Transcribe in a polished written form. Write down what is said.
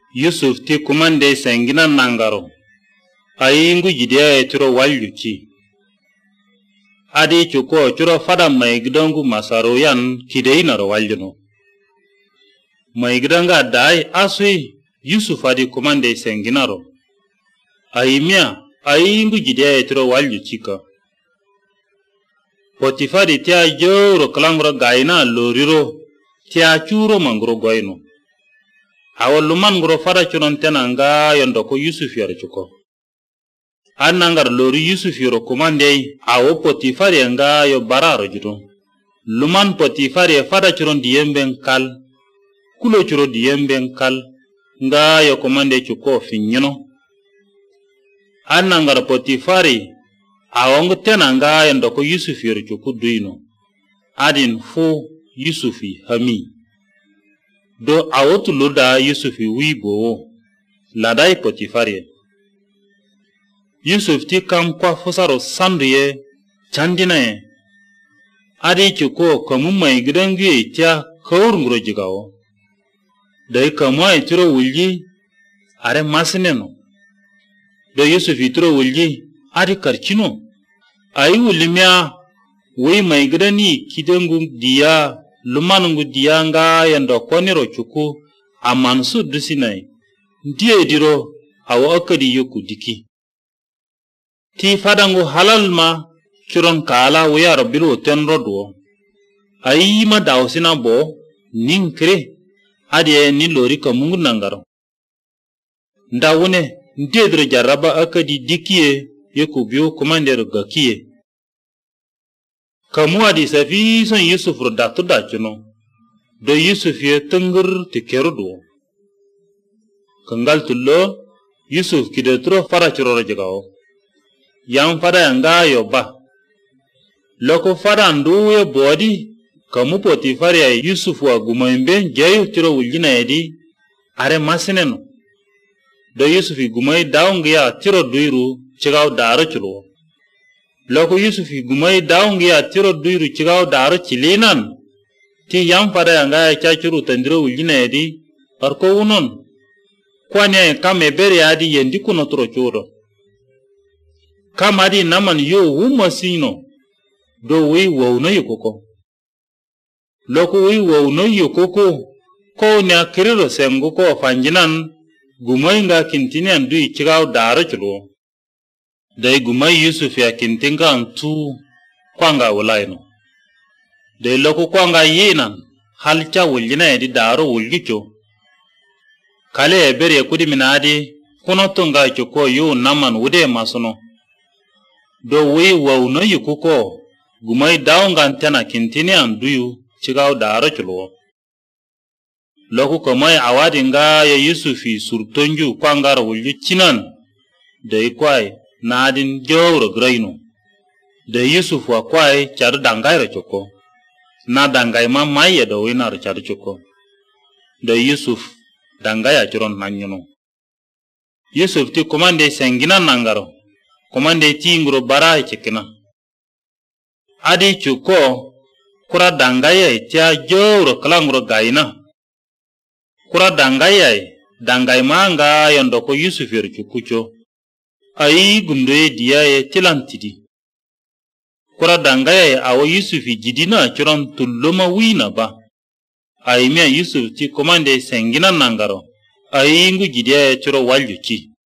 Yusuf ti kumande sengina nangaro. Ayingu jidia churo walyuchi. Adi chuko churo fada maigdangu masaro yan kideinaro waljuno. Maigdanga dai asui Yusuf adi kumande senginaro. Ayimia ayingu jidia churo walyuchika. Potifari tia joro kalangro gaina loriro tia churo mangro goino. Awaluman ngro fada churon tenanga yondoko Yusuf yaro chuko. Anangar lori Yusuf yoro kumande awo Potifari nga yo bararo juto. Luman Potifari fada churon diyemben kal. Kulo churo diyemben kal. Nga yo kumande chuko finyono. Anangar Potifari awongo tenanga yondoko Yusuf yoro chuko duino. Adin fu Yusufi hami. Do awotu loda Yusufi wibo ladai Potifari. Yusuf ti kam kwa fusaro sanduye chandina adi chuko kamu maigdangi tia kaur ngro jigao. Dai kamu ay turo wulji are masineno. Do Yusuf ituro wulji adi karchino. Ay wulimia wei maigdani kidengu dia lumanungu dia nga yando koniro chuku amansu dusinai. Ndiye diro awo akadi yoku diki. Ti fadangu halal ma churon kala weyaro bilu tenro duo. Ayima dausina bo ninkre adiye ni lori kamungu nangaro. Ndawune ndedro jaraba akadi dikiye yoku biyo komandero gakiye. Kamu adi safison Yusuf rodatu dachuno. Do Yusuf ye tengur tikeru duo. Kangal tullo Yusuf kidetro fara churoro jagao. Yang fada yanga yoba. Loko fada nduwe bodi kamu Potifari ya Yusuf wa gumaimbe jayu tiro uljina edi are masineno. Do Yusufi gumai daungi ya tiro duiru chigao daro chulo. Loko Yusufi gumai daungi ya tiro duiru chigao daro chilinan. Ti yang fada yanga ya chachuru tandiro uljina edi arko unon. Kwani ya kame beri adi yendiku notro churo. Kamadi naman yo umasino do we wo no yukoko. Loko we wo no yukoko ko nya kiriro sengo ko fanjinan gumai nga kintini andu ichigao daro chulo. Dai gumai Yusuf ya kintinga antu kwanga walaino. Dai loko kwanga yenan halcha wuljina edi daro wulgicho. Kale eberi ekudi minadi kunotunga chuko yo naman wude masono. Do we wo no yukuko gumai daunga antena kintini anduyu chigao daro chulo. Loko kamai awadi nga ya Yusufi surtonju kwangara wulju chinan. Dai kwai nadin jowro graino. Dai Yusuf wa kwai chadu dangaira choko. Na dangai ma maya do winar chadu choko. Dai Yusuf dangaya churon nanyono. Yusuf ti komande sengina nangaro. Komande tingro barai chekina. Adi chuko kura dangaya itia jowro kalangro gaina. Kura dangaya dangai manga yondoko Yusuf yor chukucho. Ai gundoye diya tilantidi. Kura dangaya awo Yusuf jidina churon tulloma wina ba. Ai mia Yusuf ti komande sengina nangaro. Ai ngu jidia churo waljuchi.